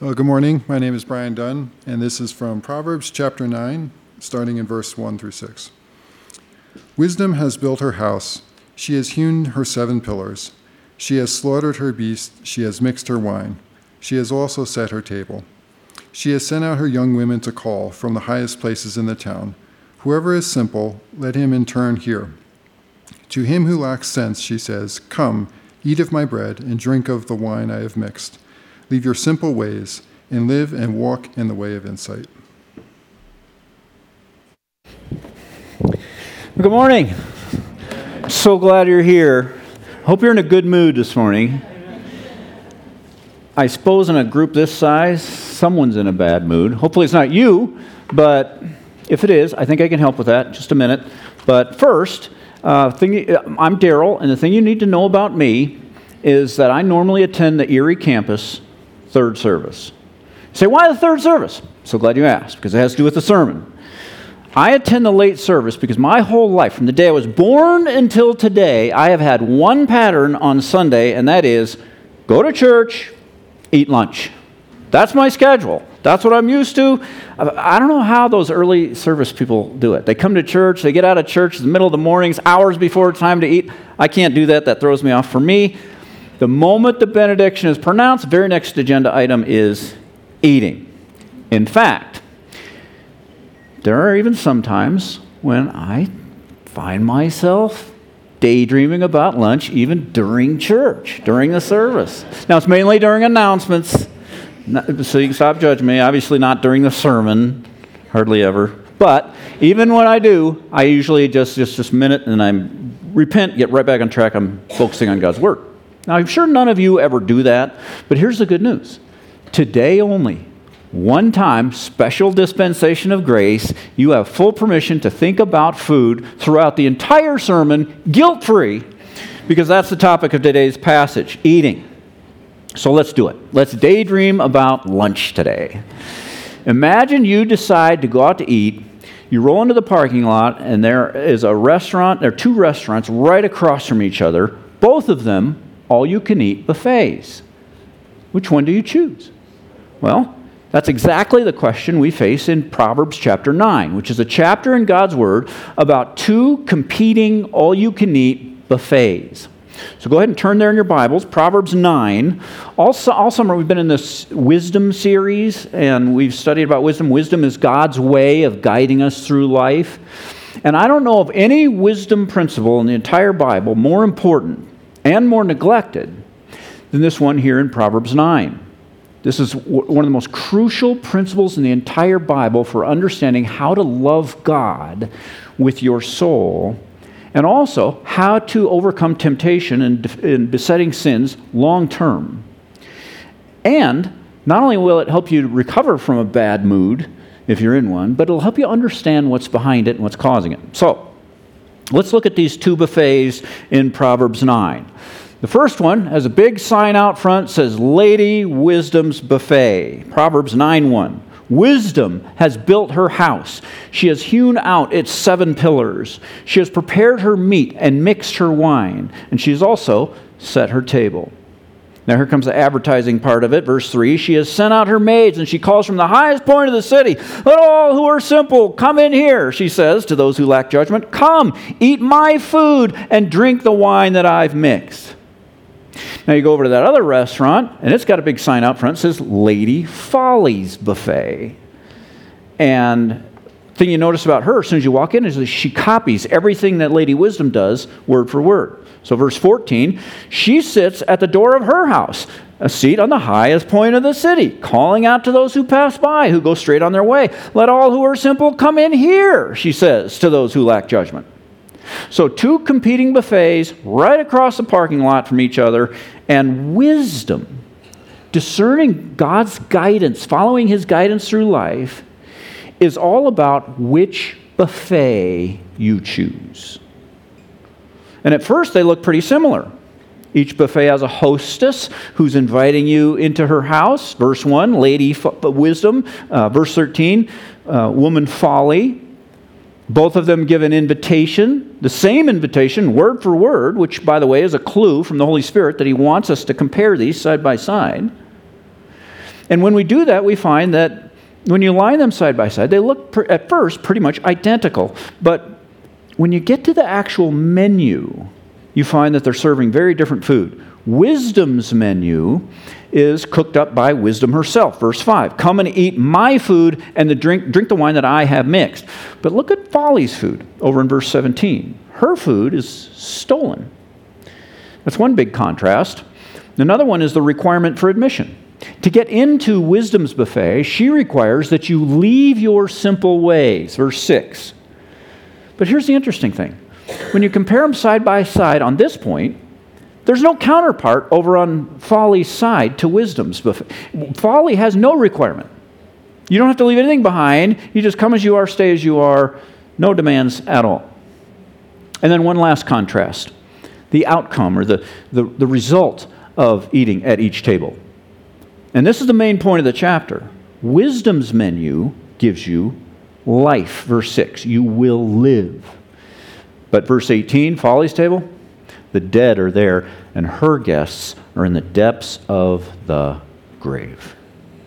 Well, good morning. My name is Brian Dunn, and this is from Proverbs chapter 9, starting in verse 1 through 6. Wisdom has built her house. She has hewn her 7 pillars. She has slaughtered her beast. She has mixed her wine. She has also set her table. She has sent out her young women to call from the highest places in the town. Whoever is simple, let him in turn hear. To him who lacks sense, she says, "Come, eat of my bread and drink of the wine I have mixed. Leave your simple ways and live and walk in the way of insight." Good morning. So glad you're here. Hope you're in a good mood this morning. I suppose in a group this size, someone's in a bad mood. Hopefully it's not you, but if it is, I think I can help with that. Just a minute. But first, I'm Daryl, and the thing you need to know about me is that I normally attend the Erie campus third service. You say, why the third service? So glad you asked, because it has to do with the sermon. I attend the late service because my whole life, from the day I was born until today, I have had one pattern on Sunday, and that is go to church, eat lunch. That's my schedule. That's what I'm used to. I don't know how those early service people do it. They come to church, they get out of church in the middle of the mornings, hours before it's time to eat. I can't do that. That throws me off. For me, the moment the benediction is pronounced, the very next agenda item is eating. In fact, there are even some times when I find myself daydreaming about lunch even during church, during the service. Now, it's mainly during announcements, so you can stop judging me. Obviously not during the sermon, hardly ever. But even when I do, I usually just a minute and I repent, get right back on track. I'm focusing on God's Word. Now, I'm sure none of you ever do that, but here's the good news. Today only, one time, special dispensation of grace, you have full permission to think about food throughout the entire sermon, guilt-free, because that's the topic of today's passage, eating. So let's do it. Let's daydream about lunch today. Imagine you decide to go out to eat. You roll into the parking lot, and there is a restaurant. There are 2 restaurants right across from each other, both of them all-you-can-eat buffets. Which one do you choose? Well, that's exactly the question we face in Proverbs chapter 9, which is a chapter in God's Word about 2 competing all-you-can-eat buffets. So go ahead and turn there in your Bibles, Proverbs 9. All summer we've been in this wisdom series, and we've studied about wisdom. Wisdom is God's way of guiding us through life. And I don't know of any wisdom principle in the entire Bible more important and more neglected than this one here in Proverbs 9. This is one of the most crucial principles in the entire Bible for understanding how to love God with your soul, and also how to overcome temptation and besetting sins long term. And not only will it help you recover from a bad mood, if you're in one, but it'll help you understand what's behind it and what's causing it. So, let's look at these 2 buffets in Proverbs 9. The first one has a big sign out front, says Lady Wisdom's Buffet. Proverbs 9:1. Wisdom has built her house. She has hewn out its 7 pillars. She has prepared her meat and mixed her wine. And she has also set her table. Now here comes the advertising part of it. Verse 3, she has sent out her maids, and she calls from the highest point of the city, "Let all who are simple come in here," she says to those who lack judgment. "Come, eat my food and drink the wine that I've mixed." Now you go over to that other restaurant, and it's got a big sign out front that says Lady Folly's Buffet. And the thing you notice about her as soon as you walk in is that she copies everything that Lady Wisdom does word for word. So verse 14, she sits at the door of her house, a seat on the highest point of the city, calling out to those who pass by, who go straight on their way. "Let all who are simple come in here," she says to those who lack judgment. So 2 competing buffets right across the parking lot from each other, and wisdom, discerning God's guidance, following His guidance through life, is all about which buffet you choose. And at first they look pretty similar. Each buffet has a hostess who's inviting you into her house. Verse 1, Lady Wisdom. Verse 13, Woman Folly. Both of them give an invitation, the same invitation, word for word, which, by the way, is a clue from the Holy Spirit that He wants us to compare these side by side. And when we do that, we find that when you line them side by side, they look at first pretty much identical. But when you get to the actual menu, you find that they're serving very different food. Wisdom's menu is cooked up by wisdom herself. Verse 5, come and eat my food and drink the wine that I have mixed. But look at folly's food over in verse 17. Her food is stolen. That's one big contrast. Another one is the requirement for admission. To get into wisdom's buffet, she requires that you leave your simple ways. Verse 6. But here's the interesting thing. When you compare them side by side on this point, there's no counterpart over on folly's side to wisdom's buffet. Folly has no requirement. You don't have to leave anything behind. You just come as you are, stay as you are. No demands at all. And then one last contrast. The outcome or the result of eating at each table. And this is the main point of the chapter. Wisdom's menu gives you life. Verse 6, you will live. But verse 18, folly's table, the dead are there, and her guests are in the depths of the grave.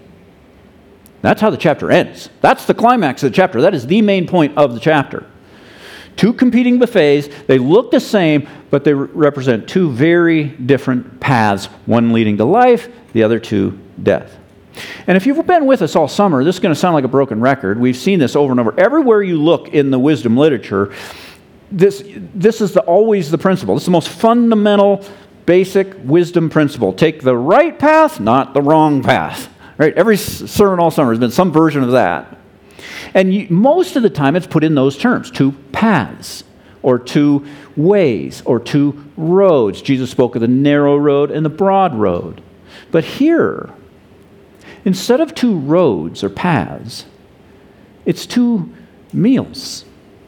That's how the chapter ends. That's the climax of the chapter. That is the main point of the chapter. Two competing buffets, they look the same, but they represent two very different paths, one leading to life, the other to death. And if you've been with us all summer, this is going to sound like a broken record. We've seen this over and over. Everywhere you look in the wisdom literature, this is always the principle. This is the most fundamental, basic wisdom principle. Take the right path, not the wrong path. Right? Every sermon all summer has been some version of that. And most of the time it's put in those terms, two paths, or two ways, or two roads. Jesus spoke of the narrow road and the broad road. But here, instead of two roads or paths, it's two meals.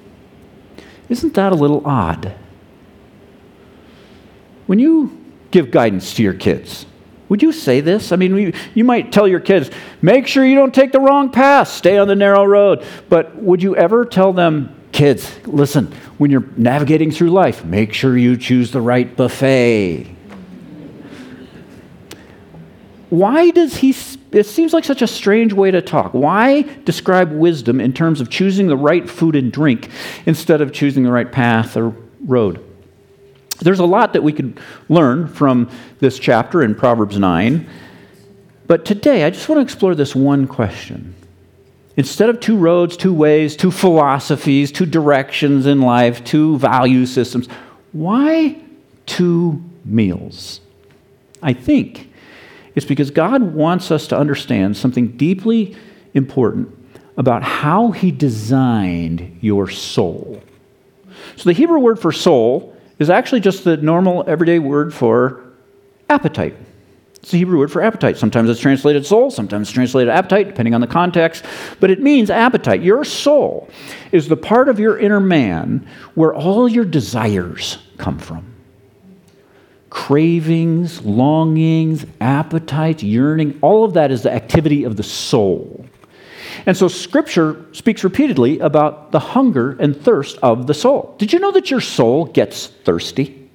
Isn't that a little odd? When you give guidance to your kids, would you say this? I mean, you might tell your kids, make sure you don't take the wrong path, stay on the narrow road. But would you ever tell them, kids, listen, when you're navigating through life, make sure you choose the right buffet? Why does it seems like such a strange way to talk. Why describe wisdom in terms of choosing the right food and drink instead of choosing the right path or road? There's a lot that we could learn from this chapter in Proverbs 9, but today I just want to explore this one question. Instead of two roads, two ways, two philosophies, two directions in life, two value systems, why two meals? I think it's because God wants us to understand something deeply important about how He designed your soul. So the Hebrew word for soul is actually just the normal everyday word for appetite. It's the Hebrew word for appetite. Sometimes it's translated soul, sometimes it's translated appetite, depending on the context, but it means appetite. Your soul is the part of your inner man where all your desires come from. Cravings, longings, appetites, yearning, all of that is the activity of the soul. And so Scripture speaks repeatedly about the hunger and thirst of the soul. Did you know that your soul gets thirsty?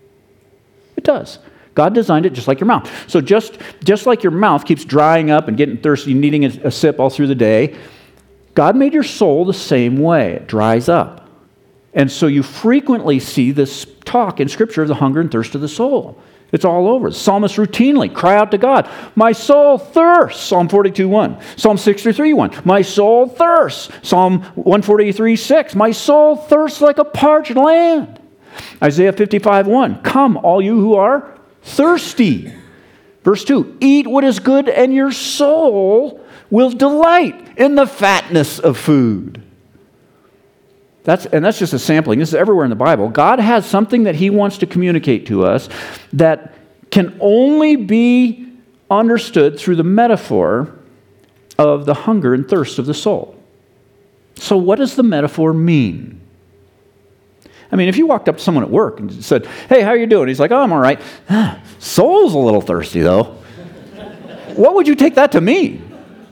It does. God designed it just like your mouth. So just like your mouth keeps drying up and getting thirsty, needing a sip all through the day, God made your soul the same way. It dries up. And so you frequently see this talk in Scripture of the hunger and thirst of the soul. It's all over. The psalmists routinely cry out to God, my soul thirsts, Psalm 42:1. Psalm 63:1, my soul thirsts. Psalm 143:6, my soul thirsts like a parched land. Isaiah 55:1, come, all you who are thirsty. Verse 2, eat what is good and your soul will delight in the fatness of food. That's just a sampling. This is everywhere in the Bible. God has something that He wants to communicate to us that can only be understood through the metaphor of the hunger and thirst of the soul. So what does the metaphor mean? I mean, if you walked up to someone at work and said, hey, how are you doing? He's like, oh, I'm all right. Soul's a little thirsty, though. What would you take that to mean?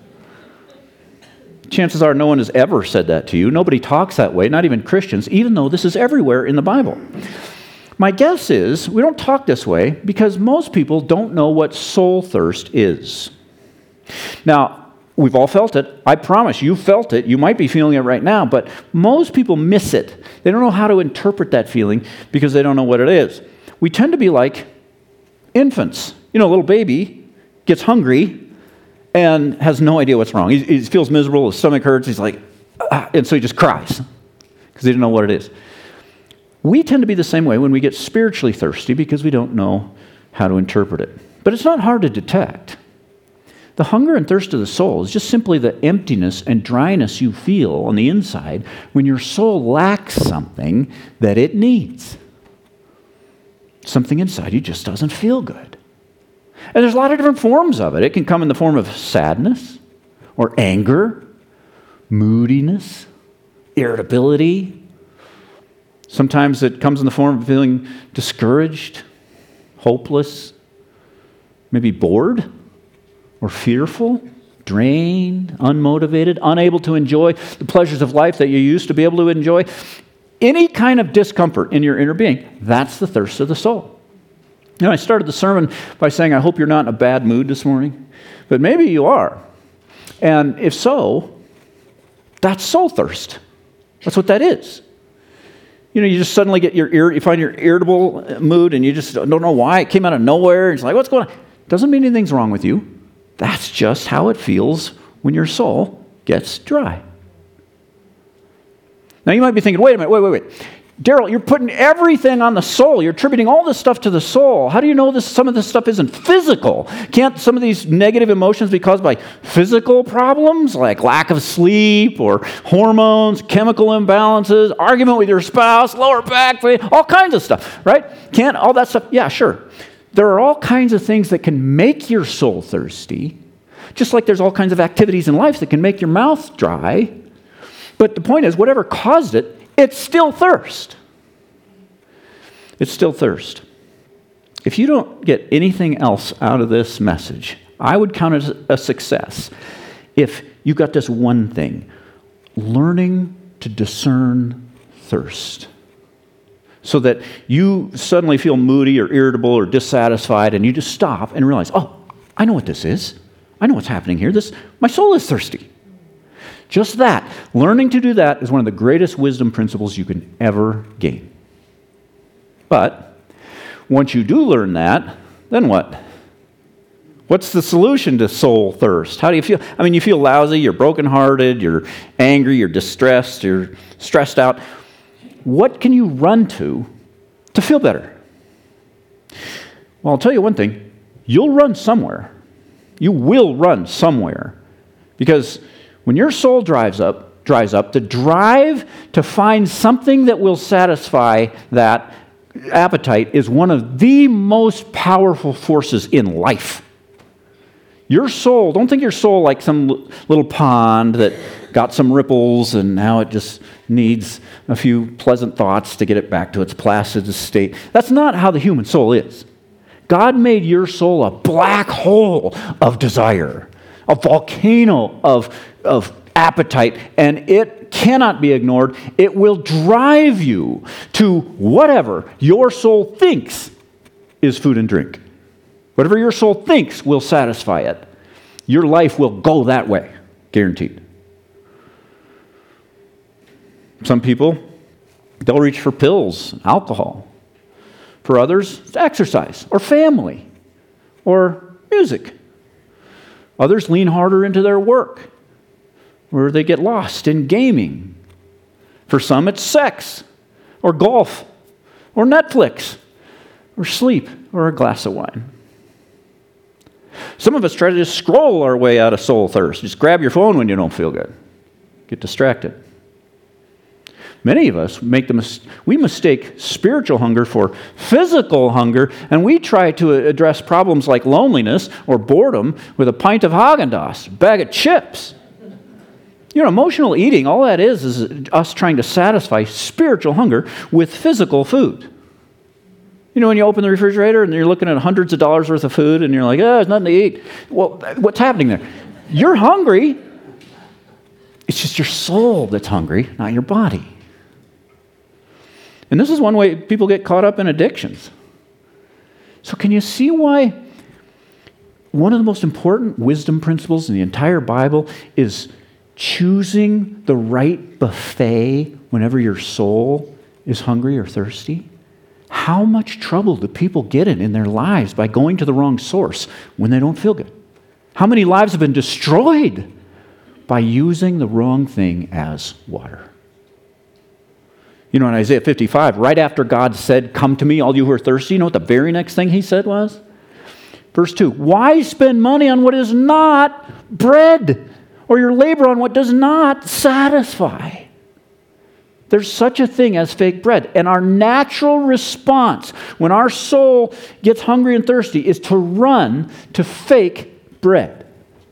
Chances are no one has ever said that to you. Nobody talks that way, not even Christians, even though this is everywhere in the Bible. My guess is we don't talk this way because most people don't know what soul thirst is. Now, we've all felt it. I promise you felt it. You might be feeling it right now, but most people miss it. They don't know how to interpret that feeling because they don't know what it is. We tend to be like infants. A little baby gets hungry and has no idea what's wrong. He feels miserable, his stomach hurts, he's like, and so he just cries because he didn't know what it is. We tend to be the same way when we get spiritually thirsty because we don't know how to interpret it. But it's not hard to detect. The hunger and thirst of the soul is just simply the emptiness and dryness you feel on the inside when your soul lacks something that it needs. Something inside you just doesn't feel good. And there's a lot of different forms of it. It can come in the form of sadness or anger, moodiness, irritability. Sometimes it comes in the form of feeling discouraged, hopeless, maybe bored or fearful, drained, unmotivated, unable to enjoy the pleasures of life that you used to be able to enjoy. Any kind of discomfort in your inner being, that's the thirst of the soul. I started the sermon by saying, I hope you're not in a bad mood this morning, but maybe you are. And if so, that's soul thirst. That's what that is. You just suddenly get you find your irritable mood and you just don't know why. It came out of nowhere. It's like, what's going on? Doesn't mean anything's wrong with you. That's just how it feels when your soul gets dry. Now you might be thinking, wait a minute, wait. Daryl, you're putting everything on the soul. You're attributing all this stuff to the soul. How do you know some of this stuff isn't physical? Can't some of these negative emotions be caused by physical problems like lack of sleep or hormones, chemical imbalances, argument with your spouse, lower back pain, all kinds of stuff, right? Can't all that stuff? Yeah, sure. There are all kinds of things that can make your soul thirsty, just like there's all kinds of activities in life that can make your mouth dry. But the point is, whatever caused it, it's still thirst. It's still thirst. If you don't get anything else out of this message, I would count it a success if you got this one thing, learning to discern thirst. So that you suddenly feel moody or irritable or dissatisfied and you just stop and realize, oh, I know what this is. I know what's happening here. My soul is thirsty. Just that. Learning to do that is one of the greatest wisdom principles you can ever gain. But once you do learn that, then what? What's the solution to soul thirst? How do you feel? You feel lousy, you're brokenhearted, you're angry, you're distressed, you're stressed out. What can you run to feel better? Well, I'll tell you one thing. You'll run somewhere. You will run somewhere. Because when your soul dries up, the drive to find something that will satisfy that appetite is one of the most powerful forces in life. Your soul, don't think your soul like some little pond that got some ripples and now it just needs a few pleasant thoughts to get it back to its placid state. That's not how the human soul is. God made your soul a black hole of desire, a volcano of appetite, and it cannot be ignored. It will drive you to whatever your soul thinks is food and drink. Whatever your soul thinks will satisfy it. Your life will go that way, guaranteed. Some people, they'll reach for pills, alcohol. For others, it's exercise or family or music. Others lean harder into their work, where they get lost in gaming. For some, it's sex or golf or Netflix or sleep or a glass of wine. Some of us try to just scroll our way out of soul thirst. Just grab your phone when you don't feel good. Get distracted. Many of us we mistake spiritual hunger for physical hunger, and we try to address problems like loneliness or boredom with a pint of Haagen-Dazs, a bag of chips. Emotional eating, all that is us trying to satisfy spiritual hunger with physical food. When you open the refrigerator and you're looking at hundreds of dollars worth of food and you're like, there's nothing to eat. Well, what's happening there? You're hungry. It's just your soul that's hungry, not your body. And this is one way people get caught up in addictions. So can you see why one of the most important wisdom principles in the entire Bible is choosing the right buffet whenever your soul is hungry or thirsty. How much trouble do people get in their lives by going to the wrong source when they don't feel good? How many lives have been destroyed by using the wrong thing as water? You know, in Isaiah 55, right after God said, "Come to me, all you who are thirsty," you know what the very next thing he said was? Verse 2, "Why spend money on what is not bread, or your labor on what does not satisfy?" There's such a thing as fake bread. And our natural response when our soul gets hungry and thirsty is to run to fake bread.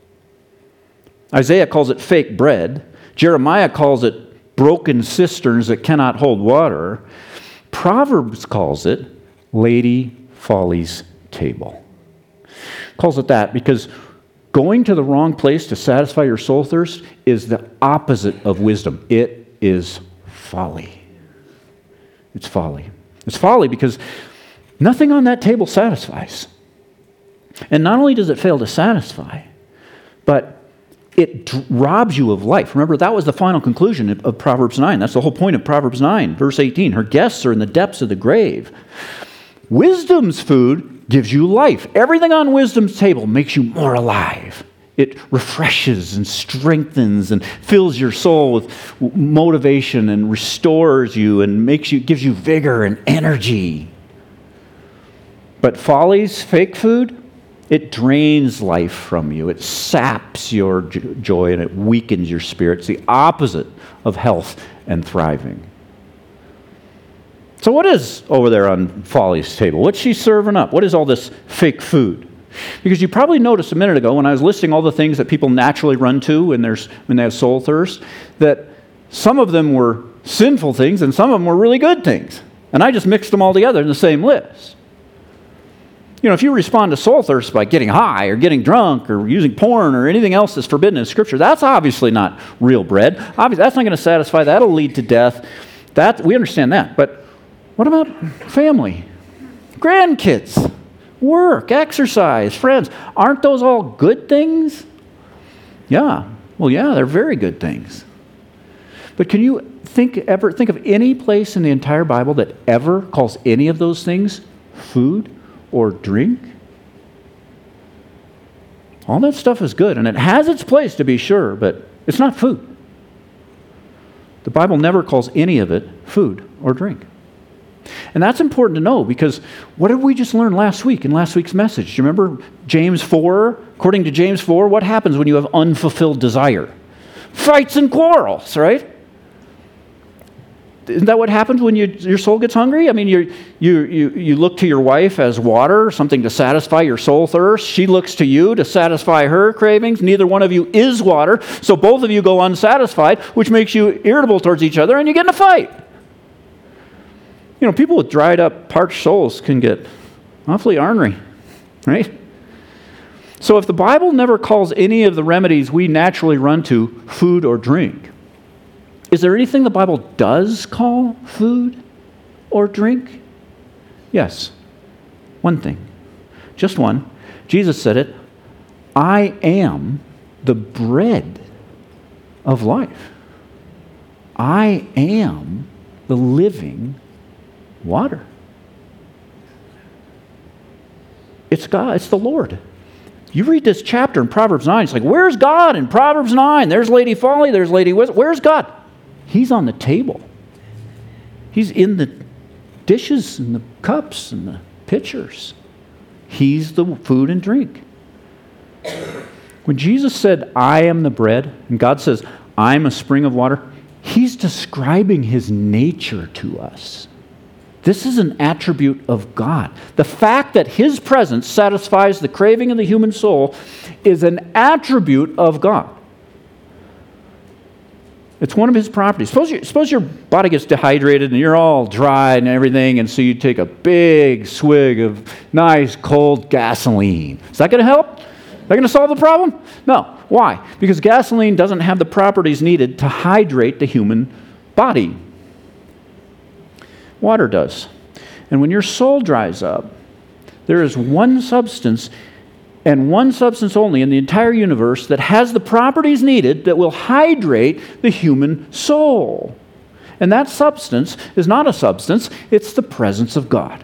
Isaiah calls it fake bread. Jeremiah calls it broken cisterns that cannot hold water. Proverbs calls it Lady Folly's table. Calls it that because going to the wrong place to satisfy your soul thirst is the opposite of wisdom. It is folly. It's folly. It's folly because nothing on that table satisfies. And not only does it fail to satisfy, but it robs you of life. Remember, that was the final conclusion of Proverbs 9. That's the whole point of Proverbs 9, verse 18. Her guests are in the depths of the grave. Wisdom's food gives you life. Everything on wisdom's table makes you more alive. It refreshes and strengthens and fills your soul with motivation and restores you and gives you vigor and energy. But folly's fake food, it drains life from you. It saps your joy and it weakens your spirit. It's the opposite of health and thriving. So what is over there on Folly's table? What's she serving up? What is all this fake food? Because you probably noticed a minute ago when I was listing all the things that people naturally run to when they have soul thirst, that some of them were sinful things and some of them were really good things. And I just mixed them all together in the same list. You know, if you respond to soul thirst by getting high or getting drunk or using porn or anything else that's forbidden in Scripture, that's obviously not real bread. Obviously, that's not going to satisfy. That'll lead to death. We understand that. But what about family, grandkids, work, exercise, friends? Aren't those all good things? Yeah. Well, yeah, they're very good things. But can you think of any place in the entire Bible that ever calls any of those things food or drink? All that stuff is good, and it has its place to be sure, but it's not food. The Bible never calls any of it food or drink. And that's important to know because what did we just learn last week in last week's message? Do you remember James 4? According to James 4, what happens when you have unfulfilled desire? Fights and quarrels, right? Isn't that what happens when your soul gets hungry? I mean, you look to your wife as water, something to satisfy your soul thirst. She looks to you to satisfy her cravings. Neither one of you is water, so both of you go unsatisfied, which makes you irritable towards each other, and you get in a fight. You know, people with dried up, parched souls can get awfully ornery, right? So if the Bible never calls any of the remedies we naturally run to food or drink, is there anything the Bible does call food or drink? Yes. One thing. Just one. Jesus said it. I am the bread of life. I am the living water. It's God. It's the Lord. You read this chapter in Proverbs 9, it's like, where's God in Proverbs 9? There's Lady Folly, there's Lady Wisdom. Where's God? He's on the table. He's in the dishes and the cups and the pitchers. He's the food and drink. When Jesus said, I am the bread, and God says, I'm a spring of water, He's describing His nature to us. This is an attribute of God. The fact that His presence satisfies the craving of the human soul is an attribute of God. It's one of His properties. Suppose your body gets dehydrated and you're all dry and everything, and so you take a big swig of nice cold gasoline. Is that going to help? Is that going to solve the problem? No. Why? Because gasoline doesn't have the properties needed to hydrate the human body. Water does. And when your soul dries up, there is one substance and one substance only in the entire universe that has the properties needed that will hydrate the human soul. And that substance is not a substance, it's the presence of God.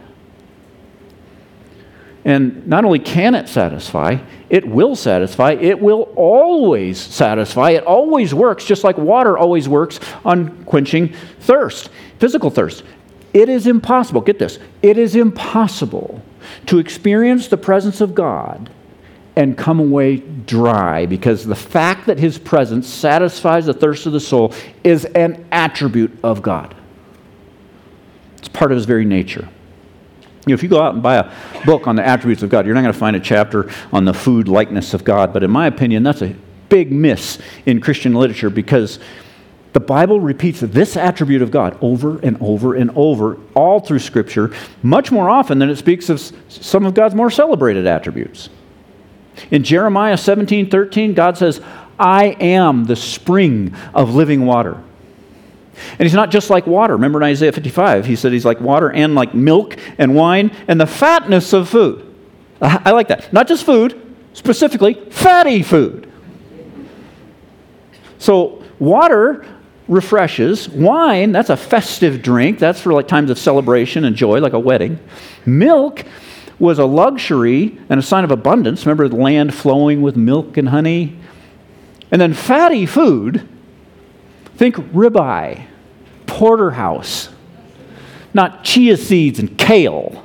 And not only can it satisfy, it will satisfy, it will always satisfy. It always works, just like water always works on quenching thirst, physical thirst. It is impossible, get this, it is impossible to experience the presence of God and come away dry, because the fact that His presence satisfies the thirst of the soul is an attribute of God. It's part of His very nature. You know, if you go out and buy a book on the attributes of God, you're not going to find a chapter on the food likeness of God. But in my opinion, that's a big miss in Christian literature, because the Bible repeats this attribute of God over and over and over all through Scripture, much more often than it speaks of some of God's more celebrated attributes. In Jeremiah 17:13, God says, I am the spring of living water. And He's not just like water. Remember in Isaiah 55, He said He's like water and like milk and wine and the fatness of food. I like that. Not just food, specifically fatty food. So water refreshes. Wine, that's a festive drink. That's for like times of celebration and joy, like a wedding. Milk was a luxury and a sign of abundance. Remember the land flowing with milk and honey? And then fatty food, think ribeye, porterhouse, not chia seeds and kale.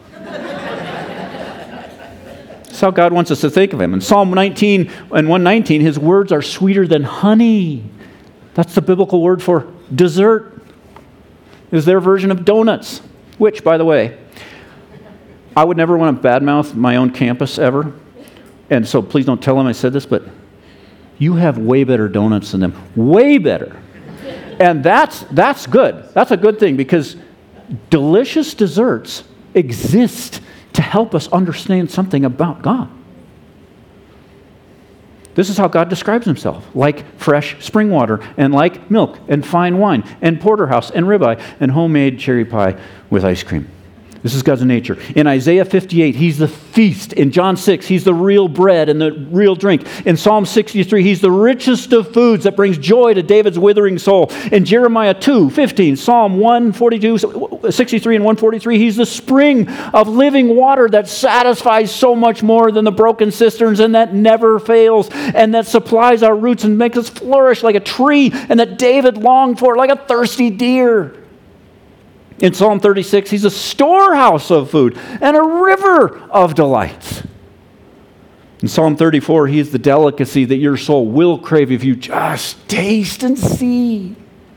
That's how God wants us to think of Him. In Psalm 19 and 119, His words are sweeter than honey. That's the biblical word for dessert. Is their version of donuts, which, by the way, I would never want to badmouth my own campus ever. And so please don't tell them I said this, but you have way better donuts than them. Way better. And that's good. That's a good thing, because delicious desserts exist to help us understand something about God. This is how God describes Himself, like fresh spring water, and like milk, and fine wine, and porterhouse, and ribeye, and homemade cherry pie with ice cream. This is God's nature. In Isaiah 58, He's the feast. In John 6, He's the real bread and the real drink. In Psalm 63, He's the richest of foods that brings joy to David's withering soul. In Jeremiah 2:15, Psalm 142, 63 and 143, He's the spring of living water that satisfies so much more than the broken cisterns, and that never fails, and that supplies our roots and makes us flourish like a tree, and that David longed for like a thirsty deer. In Psalm 36, He's a storehouse of food and a river of delights. In Psalm 34, He is the delicacy that your soul will crave if you just taste and see.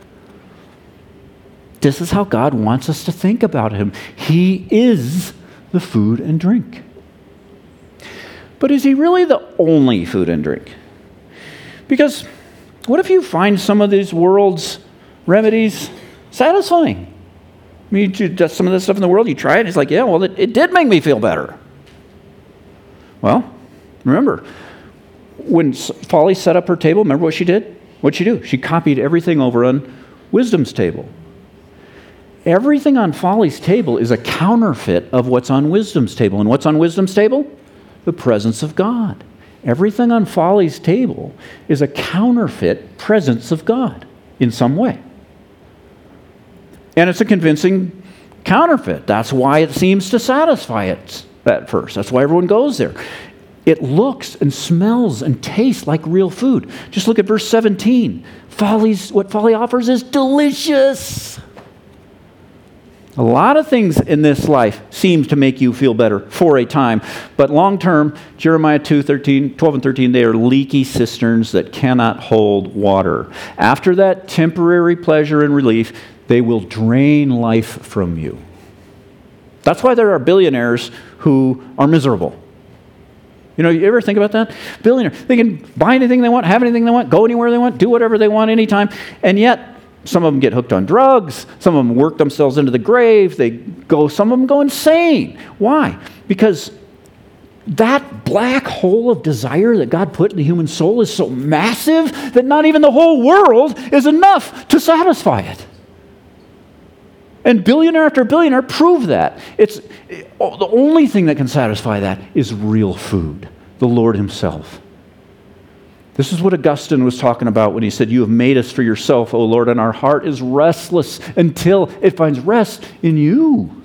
This is how God wants us to think about Him. He is the food and drink. But is He really the only food and drink? Because what if you find some of these world's remedies satisfying? I mean, some of this stuff in the world, you try it, and it's like, yeah, well, it did make me feel better. Well, remember, when Folly set up her table, remember what she did? What'd she do? She copied everything over on Wisdom's table. Everything on Folly's table is a counterfeit of what's on Wisdom's table. And what's on Wisdom's table? The presence of God. Everything on Folly's table is a counterfeit presence of God in some way. And it's a convincing counterfeit. That's why it seems to satisfy it at first. That's why everyone goes there. It looks and smells and tastes like real food. Just look at verse 17. What Folly offers is delicious. A lot of things in this life seem to make you feel better for a time, but long term, Jeremiah 12 and 13, they are leaky cisterns that cannot hold water. After that temporary pleasure and relief, they will drain life from you. That's why there are billionaires who are miserable. You know, you ever think about that? Billionaire, they can buy anything they want, have anything they want, go anywhere they want, do whatever they want anytime, and yet some of them get hooked on drugs. Some of them work themselves into the grave. Some of them go insane. Why? Because that black hole of desire that God put in the human soul is so massive that not even the whole world is enough to satisfy it. And billionaire after billionaire prove that. The only thing that can satisfy that is real food, the Lord himself. This is what Augustine was talking about when he said, you have made us for yourself, O Lord, and our heart is restless until it finds rest in you.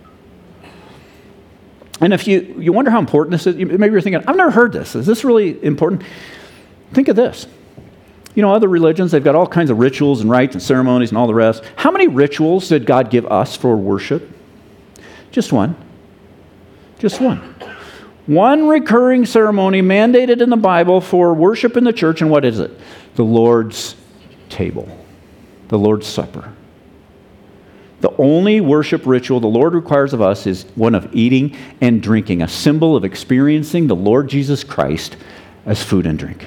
And if you wonder how important this is, maybe you're thinking, I've never heard this. Is this really important? Think of this. You know, other religions, they've got all kinds of rituals and rites and ceremonies and all the rest. How many rituals did God give us for worship? Just one. Just one. One recurring ceremony mandated in the Bible for worship in the church, and what is it? The Lord's table, the Lord's Supper. The only worship ritual the Lord requires of us is one of eating and drinking, a symbol of experiencing the Lord Jesus Christ as food and drink.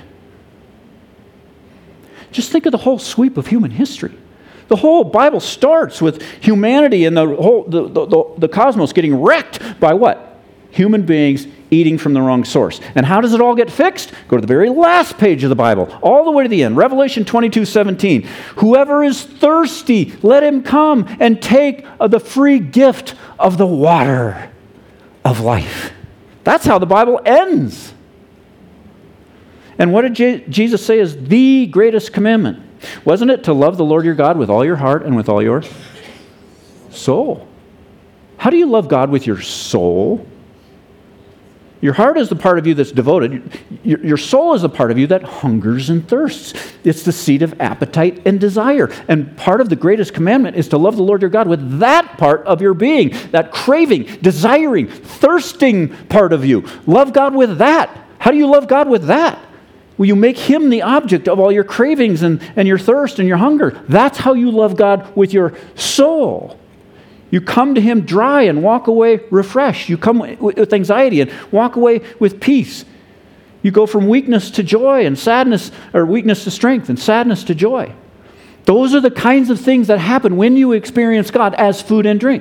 Just think of the whole sweep of human history. The whole Bible starts with humanity and the cosmos getting wrecked by what? Human beings eating from the wrong source. And how does it all get fixed? Go to the very last page of the Bible, all the way to the end. Revelation 22:17. Whoever is thirsty, let him come and take of the free gift of the water of life. That's how the Bible ends. And what did Jesus say is the greatest commandment? Wasn't it to love the Lord your God with all your heart and with all your soul? How do you love God with your soul? Your heart is the part of you that's devoted. Your soul is the part of you that hungers and thirsts. It's the seat of appetite and desire. And part of the greatest commandment is to love the Lord your God with that part of your being, that craving, desiring, thirsting part of you. Love God with that. How do you love God with that? Well, you make him the object of all your cravings and your thirst and your hunger. That's how you love God with your soul. You come to him dry and walk away refreshed. You come with anxiety and walk away with peace. You go from weakness to joy and sadness, or weakness to strength and sadness to joy. Those are the kinds of things that happen when you experience God as food and drink.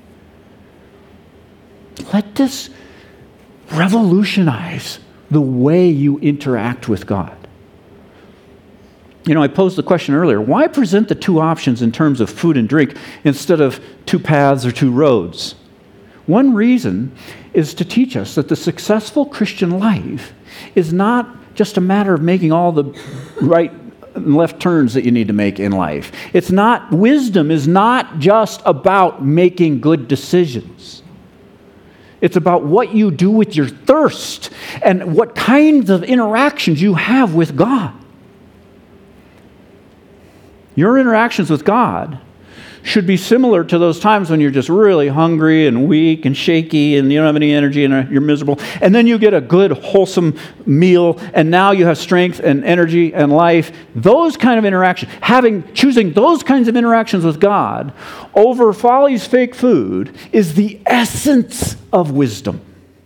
Let this revolutionize the way you interact with God. You know, I posed the question earlier, why present the two options in terms of food and drink instead of two paths or two roads? One reason is to teach us that the successful Christian life is not just a matter of making all the right and left turns that you need to make in life. Wisdom is not just about making good decisions. It's about what you do with your thirst and what kinds of interactions you have with God. Your interactions with God should be similar to those times when you're just really hungry and weak and shaky and you don't have any energy and you're miserable. And then you get a good, wholesome meal and now you have strength and energy and life. Those kind of interactions, choosing those kinds of interactions with God over folly's fake food is the essence of wisdom.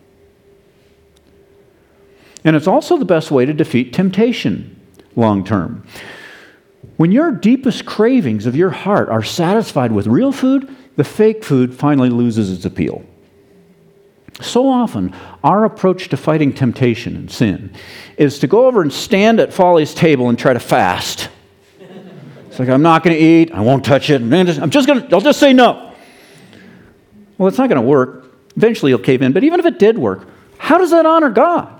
And it's also the best way to defeat temptation long term. When your deepest cravings of your heart are satisfied with real food, the fake food finally loses its appeal. So often, our approach to fighting temptation and sin is to go over and stand at folly's table and try to fast. It's like, I'm not going to eat, I won't touch it, I'll just say no. Well, it's not going to work. Eventually you'll cave in, but even if it did work, how does that honor God?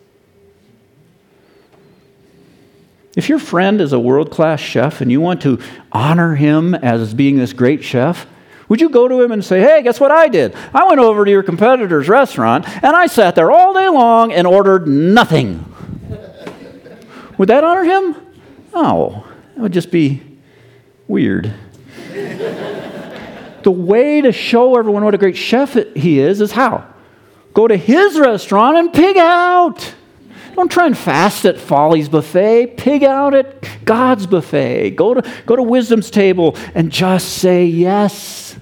If your friend is a world-class chef and you want to honor him as being this great chef, would you go to him and say, hey, guess what I did? I went over to your competitor's restaurant and I sat there all day long and ordered nothing. Would that honor him? No, that would just be weird. The way to show everyone what a great chef he is how? Go to his restaurant and pig out. Don't try and fast at folly's buffet. Pig out at God's buffet. Go to wisdom's table and just say yes.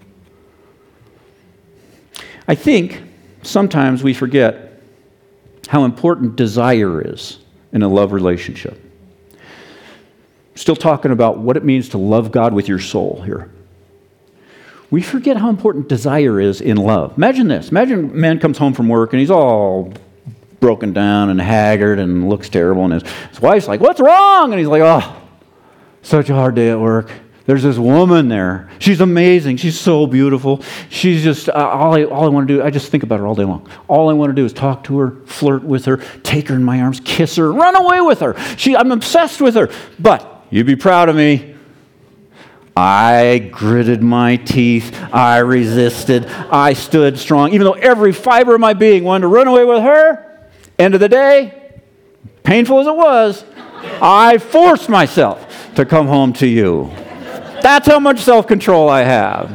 I think sometimes we forget how important desire is in a love relationship. Still talking about what it means to love God with your soul here. We forget how important desire is in love. Imagine this. Imagine a man comes home from work and he's all broken down and haggard and looks terrible. And his wife's like, what's wrong? And he's like, oh, such a hard day at work. There's this woman there. She's amazing. She's so beautiful. She's just, all I want to do, I just think about her all day long. All I want to do is talk to her, flirt with her, take her in my arms, kiss her, run away with her. I'm obsessed with her. But you'd be proud of me. I gritted my teeth. I resisted. I stood strong. Even though every fiber of my being wanted to run away with her, end of the day, painful as it was, I forced myself to come home to you. That's how much self-control I have.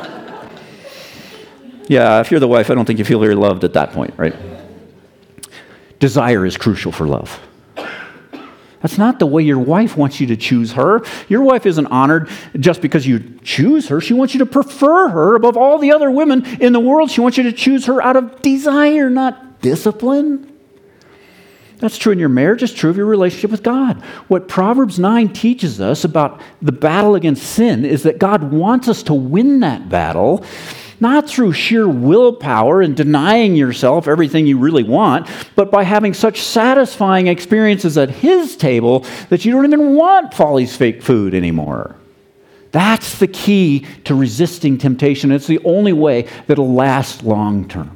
Yeah, if you're the wife, I don't think you feel very loved at that point, right? Desire is crucial for love. That's not the way your wife wants you to choose her. Your wife isn't honored just because you choose her. She wants you to prefer her above all the other women in the world. She wants you to choose her out of desire, not discipline. That's true in your marriage. It's true of your relationship with God. What Proverbs 9 teaches us about the battle against sin is that God wants us to win that battle, not through sheer willpower and denying yourself everything you really want, but by having such satisfying experiences at His table that you don't even want Folly's fake food anymore. That's the key to resisting temptation. It's the only way that'll last long term.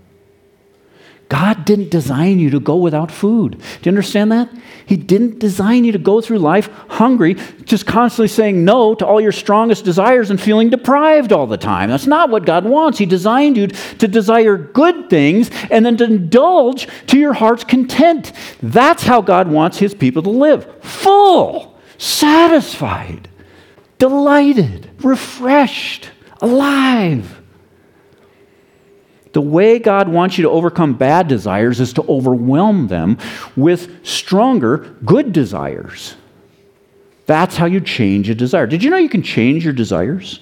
God didn't design you to go without food. Do you understand that? He didn't design you to go through life hungry, just constantly saying no to all your strongest desires and feeling deprived all the time. That's not what God wants. He designed you to desire good things and then to indulge to your heart's content. That's how God wants His people to live. Full, satisfied, delighted, refreshed, alive. The way God wants you to overcome bad desires is to overwhelm them with stronger, good desires. That's how you change a desire. Did you know you can change your desires?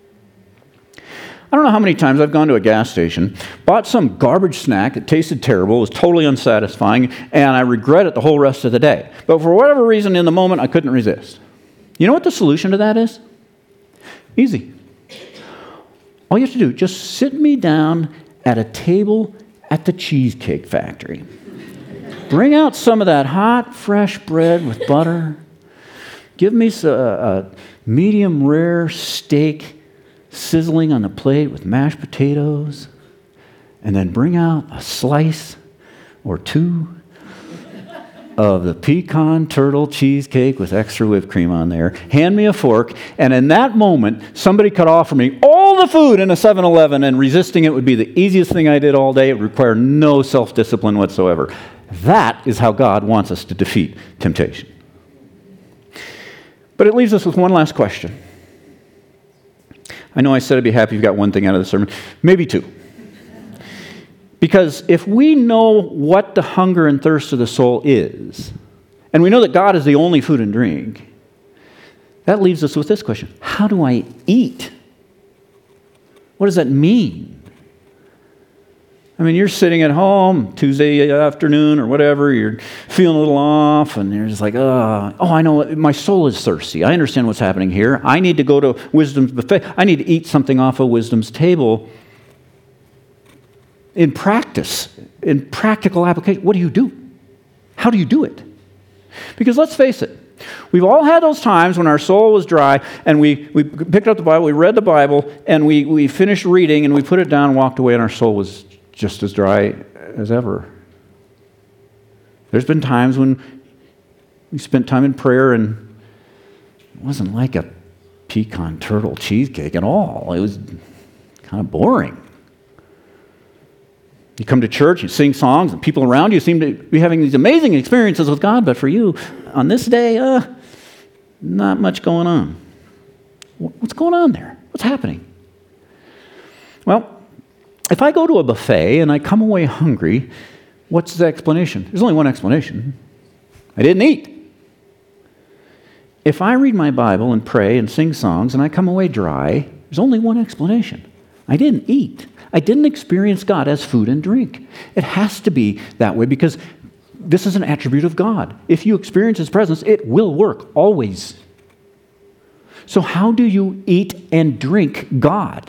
I don't know how many times I've gone to a gas station, bought some garbage snack that tasted terrible, was totally unsatisfying, and I regret it the whole rest of the day. But for whatever reason in the moment, I couldn't resist. You know what the solution to that is? Easy. All you have to do, just sit me down at a table at the Cheesecake Factory. Bring out some of that hot, fresh bread with butter. Give me a medium rare steak sizzling on the plate with mashed potatoes. And then bring out a slice or two of the pecan turtle cheesecake with extra whipped cream on there. Hand me a fork, and in that moment, somebody could offer me all the food in a 7-Eleven, and resisting it would be the easiest thing I did all day. It would require no self-discipline whatsoever. That is how God wants us to defeat temptation. But it leaves us with one last question. I know I said I'd be happy if you got one thing out of the sermon, maybe two. Because if we know what the hunger and thirst of the soul is, and we know that God is the only food and drink, that leaves us with this question: how do I eat? What does that mean? I mean, you're sitting at home Tuesday afternoon or whatever, you're feeling a little off, and you're just like, oh, I know, my soul is thirsty. I understand what's happening here. I need to go to Wisdom's buffet. I need to eat something off of Wisdom's table. In practice, in practical application, what do you do? How do you do it? Because let's face it, we've all had those times when our soul was dry and we picked up the Bible, we read the Bible, and we finished reading and we put it down and walked away and our soul was just as dry as ever. There's been times when we spent time in prayer and it wasn't like a pecan turtle cheesecake at all. It was kind of boring. You come to church, you sing songs, and people around you seem to be having these amazing experiences with God, but for you, on this day, not much going on. What's going on there? What's happening? Well, if I go to a buffet and I come away hungry, what's the explanation? There's only one explanation. I didn't eat. If I read my Bible and pray and sing songs and I come away dry, there's only one explanation. I didn't eat. I didn't experience God as food and drink. It has to be that way because this is an attribute of God. If you experience His presence, it will work always. So how do you eat and drink God?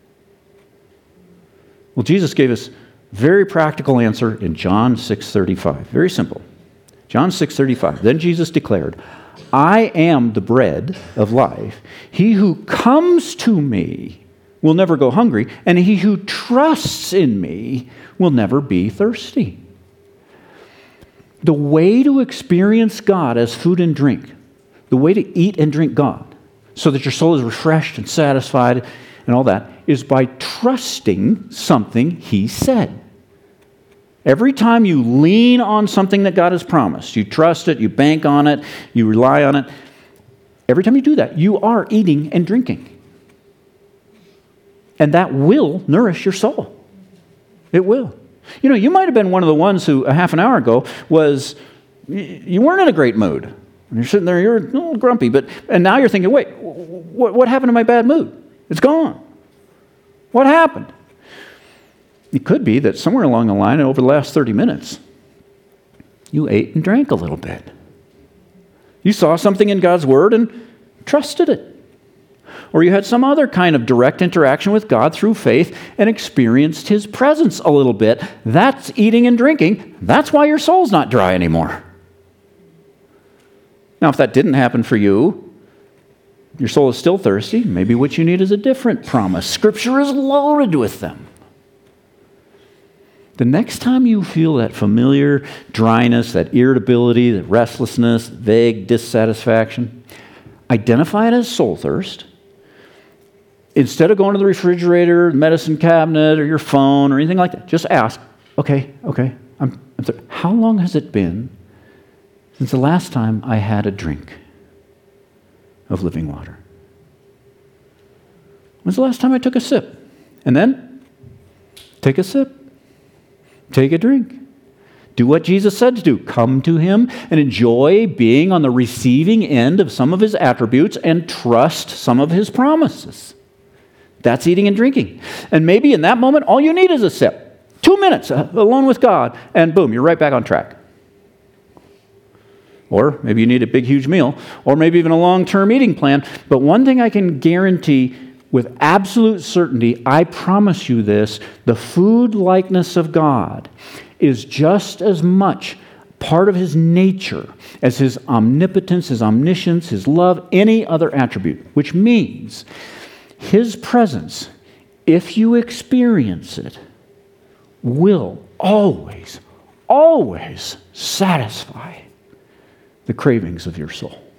Well, Jesus gave us a very practical answer in John 6:35. Very simple. John 6:35. Then Jesus declared, I am the bread of life. He who comes to me will never go hungry, and he who trusts in me will never be thirsty. The way to experience God as food and drink, the way to eat and drink God, so that your soul is refreshed and satisfied and all that, is by trusting something He said. Every time you lean on something that God has promised, you trust it, you bank on it, you rely on it, every time you do that, you are eating and drinking. And that will nourish your soul. It will. You know, you might have been one of the ones who, a half an hour ago, you weren't in a great mood. And you're sitting there, you're a little grumpy, and now you're thinking, wait, what happened to my bad mood? It's gone. What happened? It could be that somewhere along the line, over the last 30 minutes, you ate and drank a little bit. You saw something in God's Word and trusted it. Or you had some other kind of direct interaction with God through faith and experienced His presence a little bit. That's eating and drinking. That's why your soul's not dry anymore. Now, if that didn't happen for you, your soul is still thirsty. Maybe what you need is a different promise. Scripture is loaded with them. The next time you feel that familiar dryness, that irritability, that restlessness, vague dissatisfaction, identify it as soul thirst. Instead of going to the refrigerator, medicine cabinet, or your phone, or anything like that, just ask, okay, how long has it been since the last time I had a drink of living water? When's the last time I took a sip? And then, take a sip. Take a drink. Do what Jesus said to do. Come to Him and enjoy being on the receiving end of some of His attributes and trust some of His promises. That's eating and drinking. And maybe in that moment, all you need is a sip. 2 minutes alone with God, and boom, you're right back on track. Or maybe you need a big, huge meal, or maybe even a long-term eating plan. But one thing I can guarantee with absolute certainty, I promise you this, the food likeness of God is just as much part of His nature as His omnipotence, His omniscience, His love, any other attribute, which means His presence, if you experience it, will always satisfy the cravings of your soul.